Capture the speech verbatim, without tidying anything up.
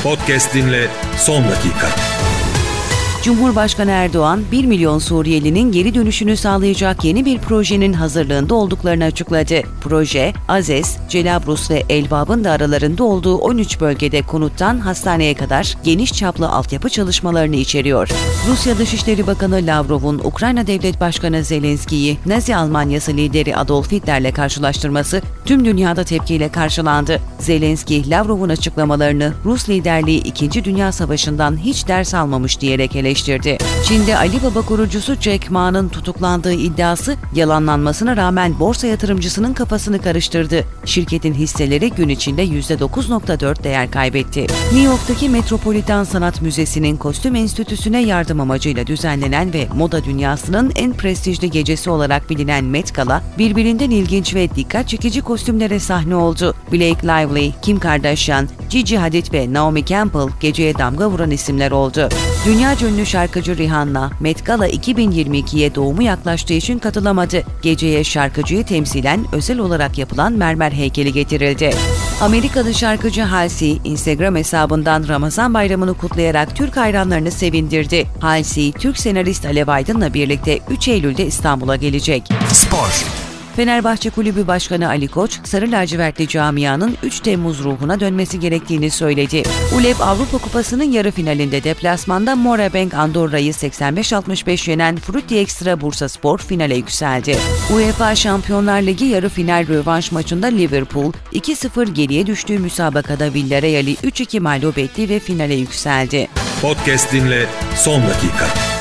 Podcast dinle son dakika. Cumhurbaşkanı Erdoğan, bir milyon Suriyelinin geri dönüşünü sağlayacak yeni bir projenin hazırlığında olduklarını açıkladı. Proje, Azez, Celabrus ve Elbap'ın da aralarında olduğu on üç bölgede konuttan hastaneye kadar geniş çaplı altyapı çalışmalarını içeriyor. Rusya Dışişleri Bakanı Lavrov'un Ukrayna Devlet Başkanı Zelenski'yi Nazi Almanyası lideri Adolf Hitler'le karşılaştırması tüm dünyada tepkiyle karşılandı. Zelenski, Lavrov'un açıklamalarını Rus liderliği İkinci Dünya Savaşı'ndan hiç ders almamış diyerek eleştirdi. Çin'de Ali Baba kurucusu Jack Ma'nın tutuklandığı iddiası yalanlanmasına rağmen borsa yatırımcısının kafasını karıştırdı. Şirketin hisseleri gün içinde yüzde dokuz virgül dört değer kaybetti. New York'taki Metropolitan Sanat Müzesi'nin kostüm enstitüsüne yardım amacıyla düzenlenen ve moda dünyasının en prestijli gecesi olarak bilinen Met Gala, birbirinden ilginç ve dikkat çekici kostümlere sahne oldu. Blake Lively, Kim Kardashian, Gigi Hadid ve Naomi Campbell geceye damga vuran isimler oldu. Dünyaca ünlü şarkıcı Rihanna, Met Gala iki bin yirmi ikiye doğumu yaklaştığı için katılamadı. Geceye şarkıcıyı temsilen özel olarak yapılan mermer heykeli getirildi. Amerikalı şarkıcı Halsey, Instagram hesabından Ramazan bayramını kutlayarak Türk hayranlarını sevindirdi. Halsey, Türk senarist Alev Aydın'la birlikte üç Eylül'de İstanbul'a gelecek. Spor. Fenerbahçe Kulübü Başkanı Ali Koç, Sarı lacivertli camianın üç Temmuz ruhuna dönmesi gerektiğini söyledi. U L E B Avrupa Kupası'nın yarı finalinde deplasmanda Morabank Andorra'yı seksen beş altmış beş yenen Frutti Extra Bursaspor finale yükseldi. UEFA Şampiyonlar Ligi yarı final rövanş maçında Liverpool iki sıfır geriye düştüğü müsabakada Villarreal'i üç iki mağlup etti ve finale yükseldi. Podcast dinle son dakika.